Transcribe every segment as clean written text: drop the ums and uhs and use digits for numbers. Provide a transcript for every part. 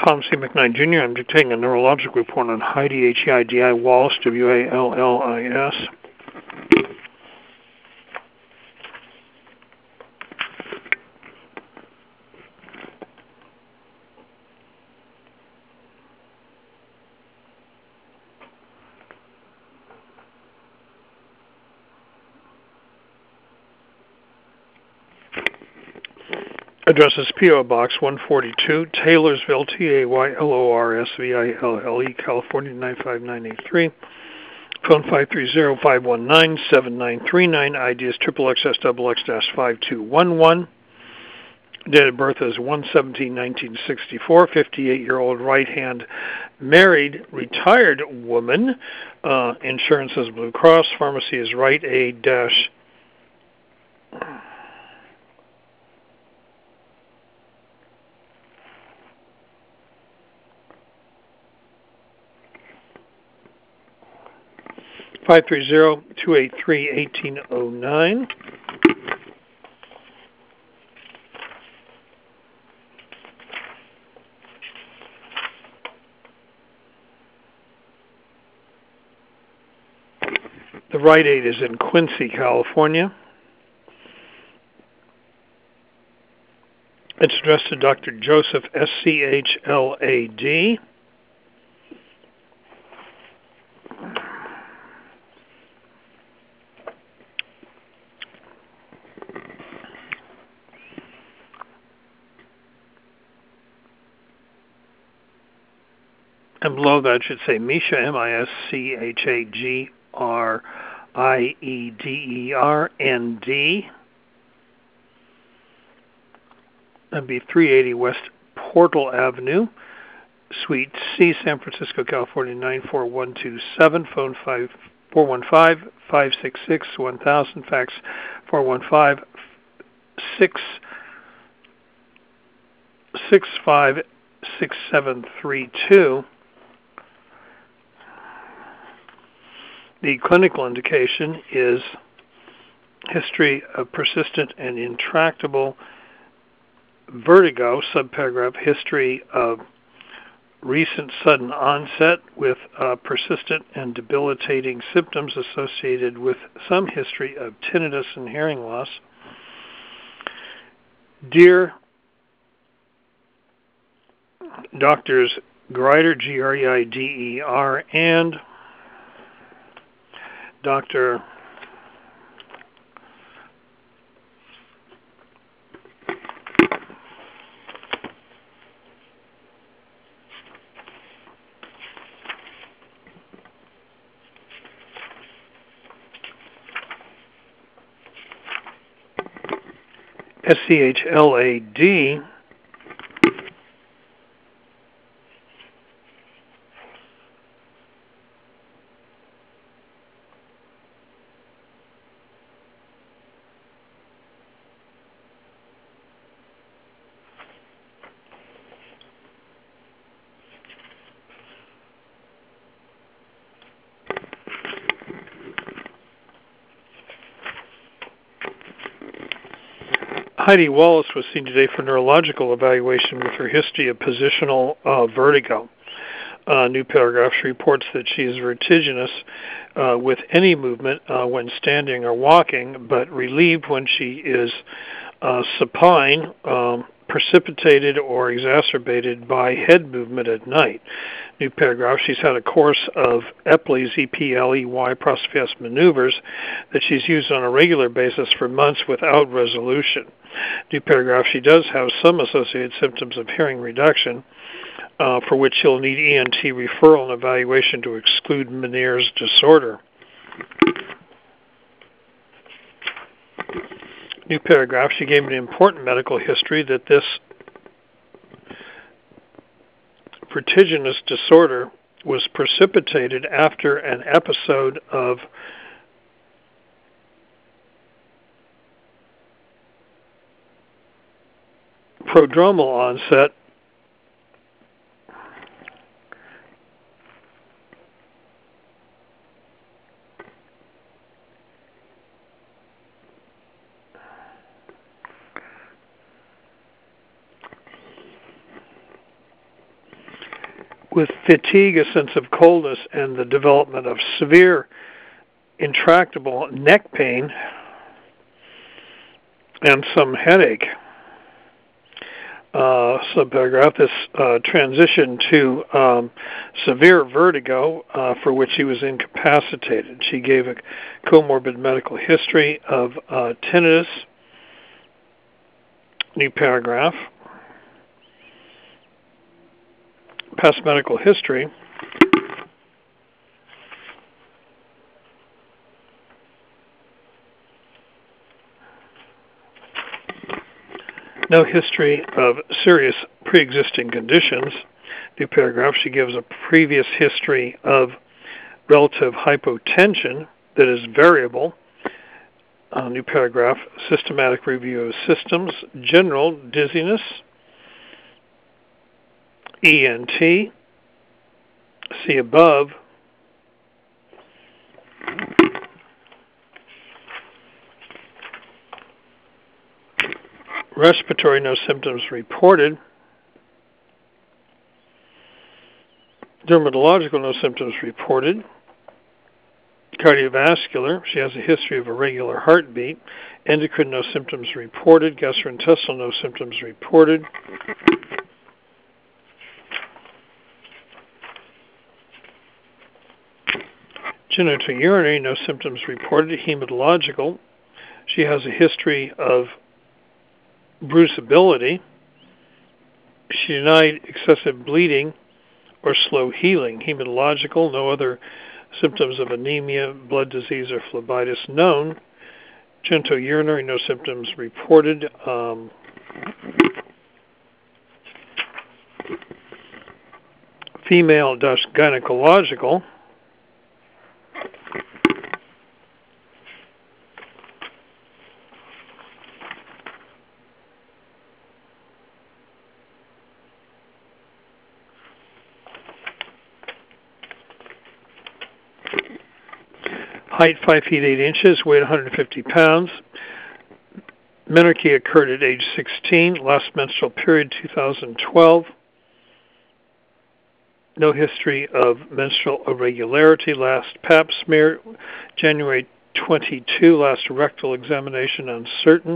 Tom C. McKnight Jr. I'm dictating a neurologic report on Heidi, H-E-I-D-I, Wallis, W-A-L-L-I-S. Address is P.O. Box 142, Taylorsville, Taylorsville, California 95983. Phone 530-519-7939. ID is XXXXX-5211. Date of birth is 1/17/1964. 58-year-old right-hand married retired woman. Insurance is Blue Cross. Pharmacy is Rite Aid dash. 530-283-1809. The Rite Aid is in Quincy, California. It's addressed to Dr. Joseph S-C-H-L-A-D. And below that should say Misha, M-I-S-C-H-A-G-R-I-E-D-E-R-N-D. That'd be 380 West Portal Avenue, Suite C, San Francisco, California 94127. Phone 415-566-1000. Fax 415-665-6732. The clinical indication is history of persistent and intractable vertigo, subparagraph history of recent sudden onset with persistent and debilitating symptoms associated with some history of tinnitus and hearing loss. Dear Doctors Greider, G-R-E-I-D-E-R, and Dr. S-C-H-L-A-D, Heidi Wallis was seen today for neurological evaluation with her history of positional vertigo. New paragraph, she reports that she is vertiginous with any movement when standing or walking, but relieved when she is supine, precipitated or exacerbated by head movement at night. New paragraph, she's had a course of Epley's, E-P-L-E-Y, prosophiast maneuvers that she's used on a regular basis for months without resolution. New paragraph, she does have some associated symptoms of hearing reduction, for which she'll need ENT referral and evaluation to exclude Meniere's disorder. New paragraph, she gave me an important medical history that this vertiginous disorder was precipitated after an episode of prodromal onset with fatigue, a sense of coldness, and the development of severe, intractable neck pain and some headache. Subparagraph, this transition to severe vertigo for which he was incapacitated. She gave a comorbid medical history of tinnitus. New paragraph. Past medical history. No history of serious pre-existing conditions. New paragraph. She gives a previous history of relative hypotension that is variable. New paragraph. Systematic review of systems. General dizziness. ENT. See above. Respiratory, no symptoms reported. Dermatological, no symptoms reported. Cardiovascular, she has a history of irregular heartbeat. Endocrine, no symptoms reported. Gastrointestinal, no symptoms reported. Genitourinary, no symptoms reported. Hematological, she has a history of bruisability. She denied excessive bleeding or slow healing. Hematological, no other symptoms of anemia, blood disease, or phlebitis known. Genitourinary, no symptoms reported. Female-gynecological. Height 5 feet 8 inches, weight 150 pounds. Menarche occurred at age 16, last menstrual period 2012. No history of menstrual irregularity. Last pap smear January 22, last rectal examination uncertain.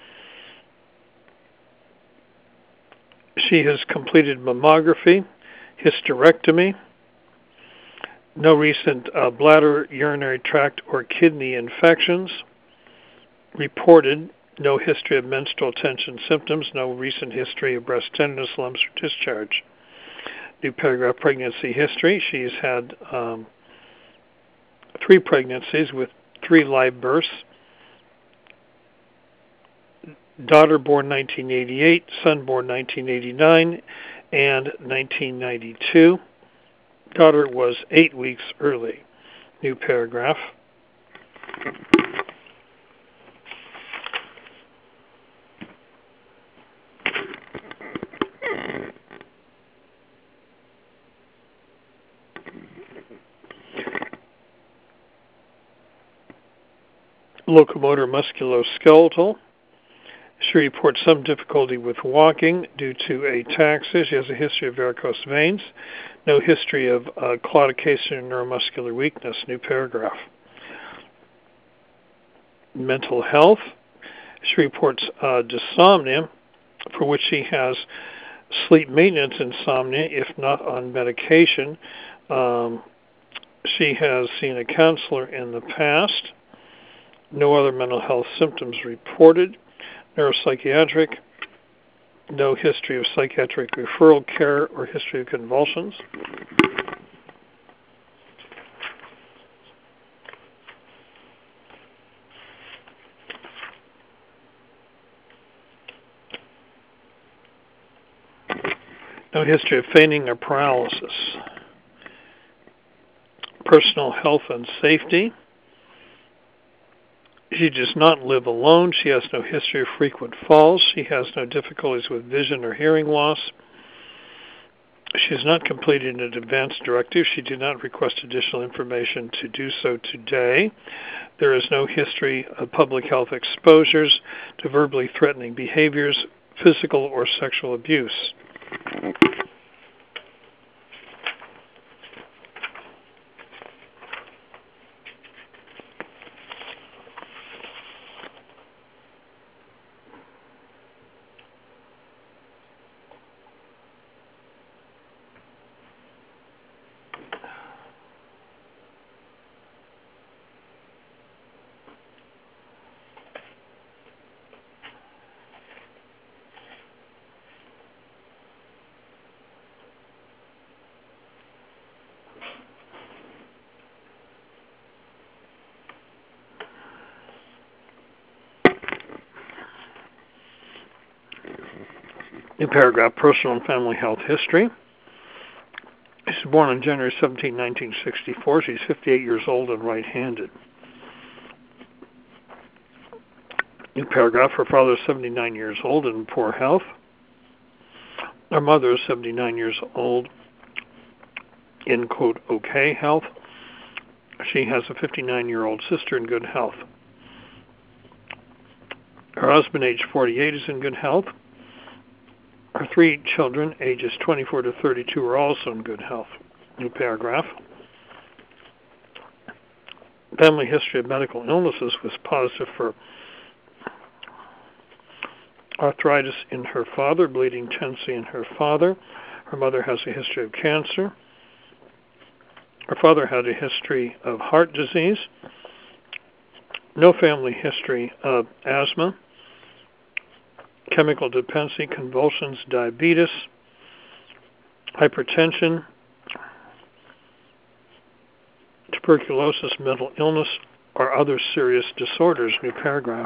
She has completed mammography, hysterectomy. No recent bladder, urinary tract, or kidney infections reported. No history of menstrual tension symptoms. No recent history of breast tenderness, lumps, or discharge. New paragraph, pregnancy history. She's had 3 pregnancies with 3 live births. Daughter born 1988, son born 1989, and 1992. Daughter was 8 weeks early. New paragraph. Locomotor musculoskeletal. She reports some difficulty with walking due to ataxia. She has a history of varicose veins. No history of claudication or neuromuscular weakness. New paragraph. Mental health. She reports dysomnia, for which she has sleep maintenance insomnia, if not on medication. She has seen a counselor in the past. No other mental health symptoms reported. Neuropsychiatric. No history of psychiatric referral care or history of convulsions. No history of fainting or paralysis. Personal health and safety. She does not live alone. She has no history of frequent falls. She has no difficulties with vision or hearing loss. She has not completed an advance directive. She did not request additional information to do so today. There is no history of public health exposures to verbally threatening behaviors, physical or sexual abuse. New paragraph, personal and family health history. She was born on January 17, 1964. She's 58 years old and right-handed. New paragraph, her father is 79 years old and in poor health. Her mother is 79 years old in, quote, okay health. She has a 59-year-old sister in good health. Her husband, age 48, is in good health. Her 3 children, ages 24 to 32, are also in good health. New paragraph. Family history of medical illnesses was positive for arthritis in her father, bleeding tendency in her father. Her mother has a history of cancer. Her father had a history of heart disease. No family history of asthma, chemical dependency, convulsions, diabetes, hypertension, tuberculosis, mental illness, or other serious disorders. New paragraph.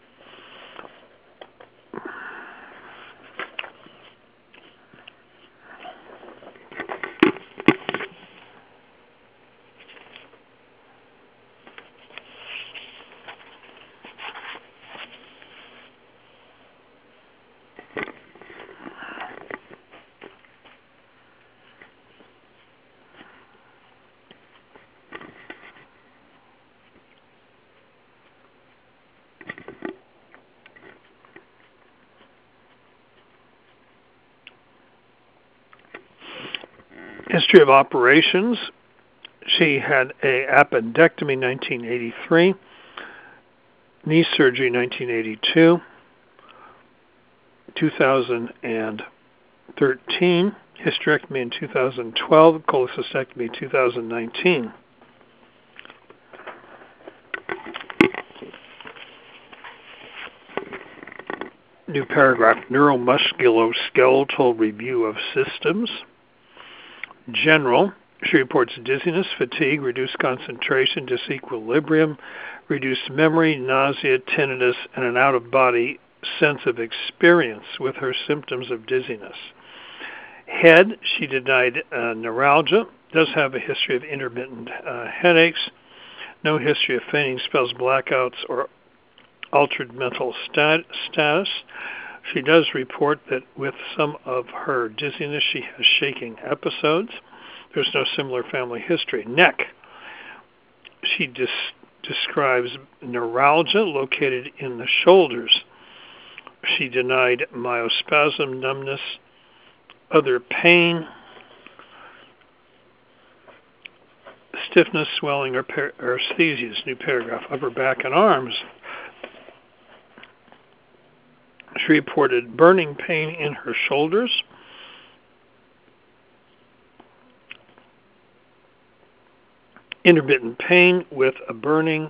History of operations. She had an appendectomy in 1983, knee surgery 1982, 2013, hysterectomy in 2012, cholecystectomy 2019. New paragraph, neuromusculoskeletal review of systems. General, she reports dizziness, fatigue, reduced concentration, disequilibrium, reduced memory, nausea, tinnitus, and an out-of-body sense of experience with her symptoms of dizziness. Head, she denied neuralgia, does have a history of intermittent headaches, no history of fainting spells, blackouts, or altered mental status. She does report that with some of her dizziness, she has shaking episodes. There's no similar family history. Neck. She describes neuralgia located in the shoulders. She denied myospasm, numbness, other pain, stiffness, swelling, or paresthesias. New paragraph. Upper back and arms. She reported burning pain in her shoulders, intermittent pain with a burning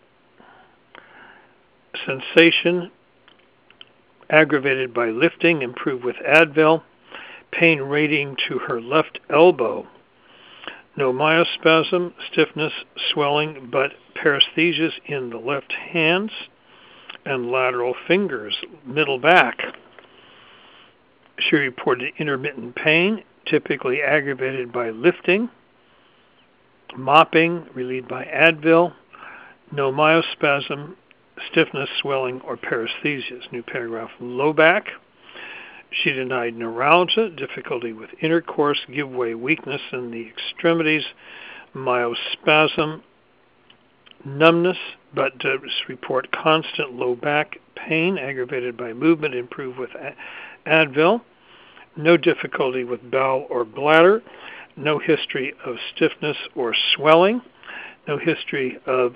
sensation, aggravated by lifting, improved with Advil, pain radiating to her left elbow, no myospasm, stiffness, swelling, but paresthesias in the left hands and lateral fingers, middle back. She reported intermittent pain, typically aggravated by lifting, mopping, relieved by Advil, no myospasm, stiffness, swelling, or paresthesias. New paragraph. Low back. She denied neuralgia, difficulty with intercourse, give way, weakness in the extremities, myospasm, numbness, but does report constant low back pain aggravated by movement, improved with Advil. No difficulty with bowel or bladder. No history of stiffness or swelling. No history of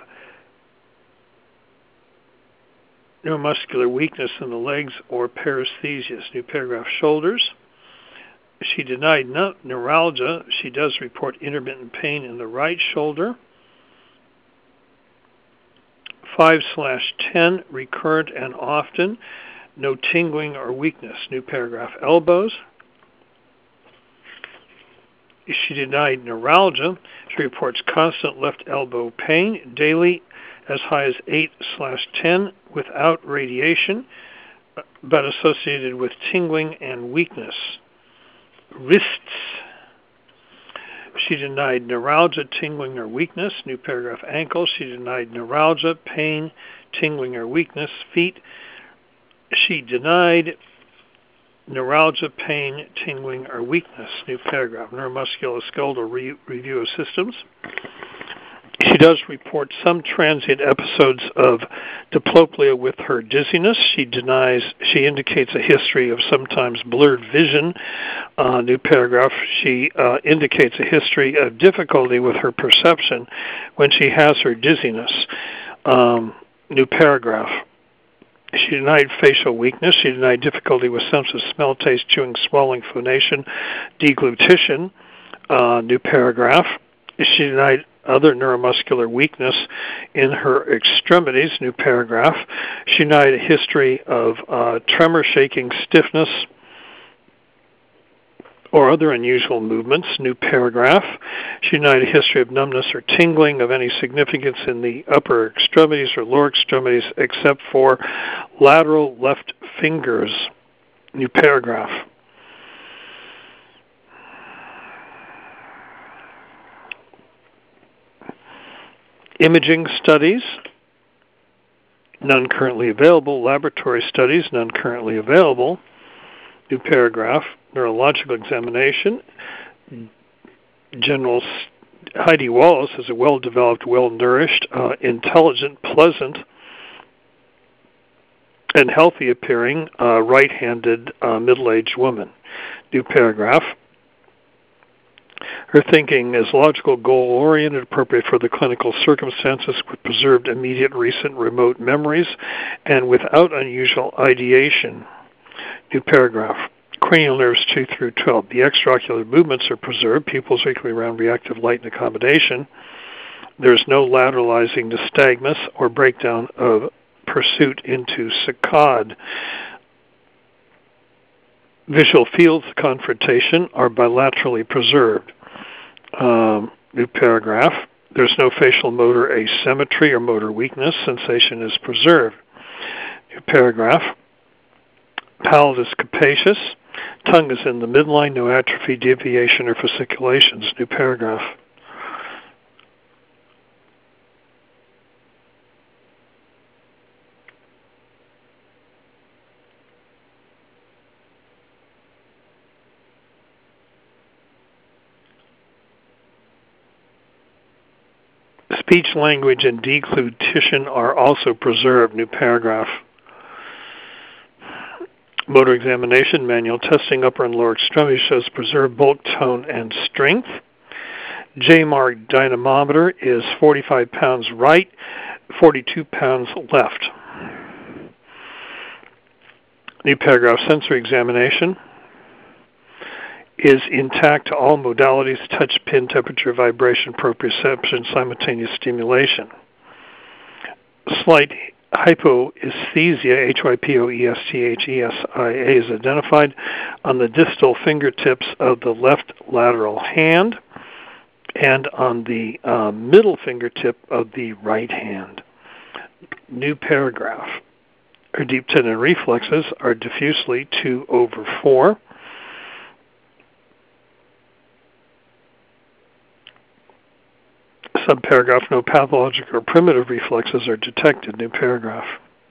neuromuscular weakness in the legs or paresthesias. New paragraph. Shoulders. She denied neuralgia. She does report intermittent pain in the right shoulder. 5/10, recurrent and often. No tingling or weakness. New paragraph. Elbows. She denied neuralgia. She reports constant left elbow pain daily as high as 8/10 without radiation. but associated with tingling and weakness. Wrists. She denied neuralgia, tingling, or weakness. New paragraph. Ankles. She denied neuralgia, pain, tingling, or weakness. Feet. She denied neuralgia, pain, tingling, or weakness. New paragraph. Neuromusculoskeletal review of systems. She does report some transient episodes of diplopia with her dizziness. She indicates a history of sometimes blurred vision. New paragraph. She indicates a history of difficulty with her perception when she has her dizziness. New paragraph. She denied facial weakness. She denied difficulty with sense of smell, taste, chewing, swallowing, phonation, deglutition. New paragraph. She denied other neuromuscular weakness in her extremities. New paragraph. She denied a history of tremor, shaking, stiffness, or other unusual movements. New paragraph. She denied a history of numbness or tingling of any significance in the upper extremities or lower extremities except for lateral left fingers. New paragraph. Imaging studies, none currently available. Laboratory studies, none currently available. New paragraph. Neurological examination. General Heidi Wallace is a well-developed, well-nourished, intelligent, pleasant, and healthy-appearing right-handed middle-aged woman. New paragraph. Her thinking is logical, goal-oriented, appropriate for the clinical circumstances, with preserved immediate, recent, remote memories, and without unusual ideation. New paragraph. Cranial nerves 2 through 12. The extraocular movements are preserved. Pupils weakly round, reactive light and accommodation. There is no lateralizing nystagmus or breakdown of pursuit into saccade. Visual fields of confrontation are bilaterally preserved. New paragraph. There's no facial motor asymmetry or motor weakness. Sensation is preserved. New paragraph. Palate is capacious. Tongue is in the midline. No atrophy, deviation, or fasciculations. New paragraph. Speech, language, and deglutition are also preserved. New paragraph. Motor examination, manual testing, upper and lower extremity shows preserved bulk, tone, and strength. JMARC dynamometer is 45 pounds right, 42 pounds left. New paragraph. Sensory examination is intact to all modalities: touch, pin, temperature, vibration, proprioception, simultaneous stimulation. Slight hypoesthesia, hypoesthesia, is identified on the distal fingertips of the left lateral hand and on the middle fingertip of the right hand. New paragraph. Her deep tendon reflexes are diffusely 2/4. Subparagraph. No pathologic or primitive reflexes are detected. New paragraph.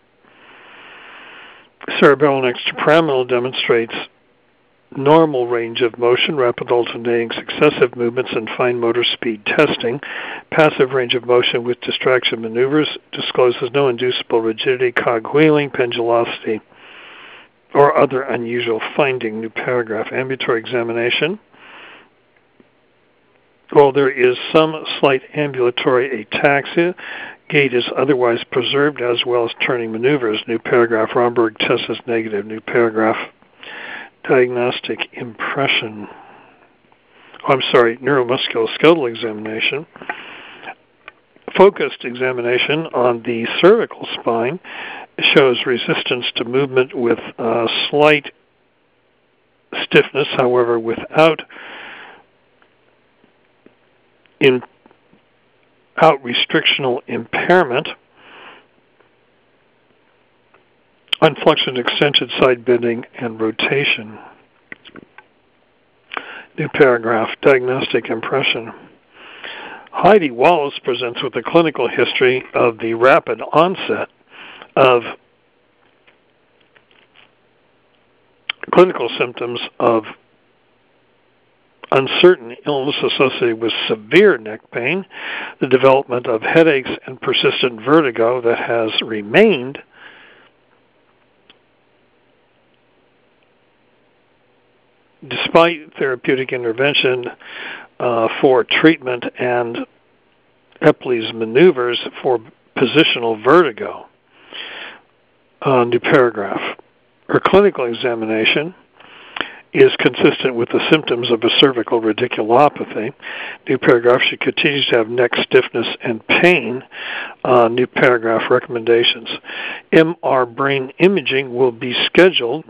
Cerebellum extrapyramidal demonstrates normal range of motion, rapid alternating successive movements, and fine motor speed testing. Passive range of motion with distraction maneuvers discloses no inducible rigidity, cogwheeling, pendulosity, or other unusual finding. New paragraph. Ambulatory examination. While there is some slight ambulatory ataxia, gait is otherwise preserved, as well as turning maneuvers. New paragraph. Romberg test is negative. New paragraph. Diagnostic impression. Neuromusculoskeletal examination. Focused examination on the cervical spine shows resistance to movement with slight stiffness, however, without restrictional impairment. on flexion extension, side bending, and rotation. New paragraph, diagnostic impression. Heidi Wallace presents with a clinical history of the rapid onset of clinical symptoms of uncertain illness associated with severe neck pain, the development of headaches, and persistent vertigo that has remained despite therapeutic intervention for treatment and Epley's maneuvers for positional vertigo. New paragraph. Her clinical examination is consistent with the symptoms of a cervical radiculopathy. New paragraph, she continues to have neck stiffness and pain. New paragraph, recommendations. MR brain imaging will be scheduled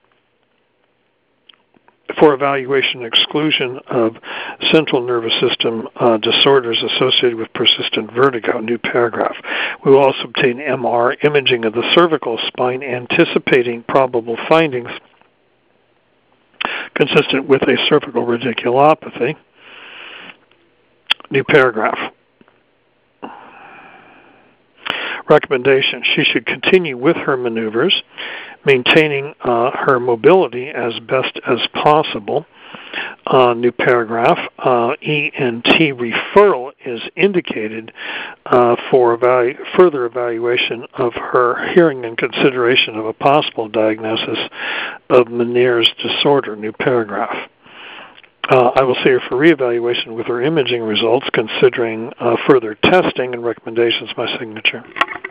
for evaluation and exclusion of central nervous system disorders associated with persistent vertigo. New paragraph. We will also obtain MR imaging of the cervical spine, anticipating probable findings consistent with a cervical radiculopathy. New paragraph. Recommendation. She should continue with her maneuvers, maintaining her mobility as best as possible. New paragraph. ENT referral is indicated for further evaluation of her hearing and consideration of a possible diagnosis of Meniere's disorder. New paragraph. I will see her for reevaluation with her imaging results, considering further testing and recommendations. My signature.